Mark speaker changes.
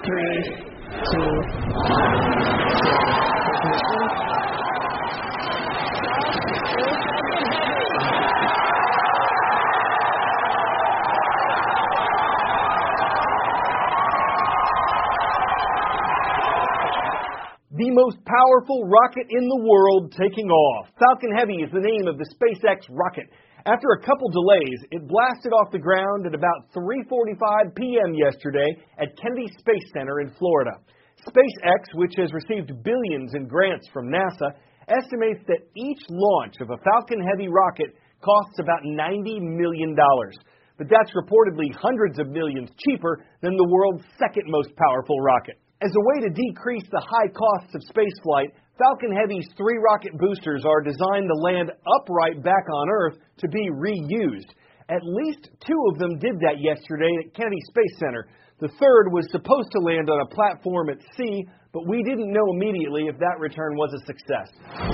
Speaker 1: 3, 2, 1.
Speaker 2: The most powerful rocket in the world taking off. Falcon Heavy is the name of the SpaceX rocket. After a couple delays, it blasted off the ground at about 3:45 p.m. yesterday at Kennedy Space Center in Florida. SpaceX, which has received billions in grants from NASA, estimates that each launch of a Falcon Heavy rocket costs about $90 million. But that's reportedly hundreds of millions cheaper than the world's second most powerful rocket. As a way to decrease the high costs of spaceflight, Falcon Heavy's 3 rocket boosters are designed to land upright back on Earth to be reused. At least 2 of them did that yesterday at Kennedy Space Center. The third was supposed to land on a platform at sea, but we didn't know immediately if that return was a success.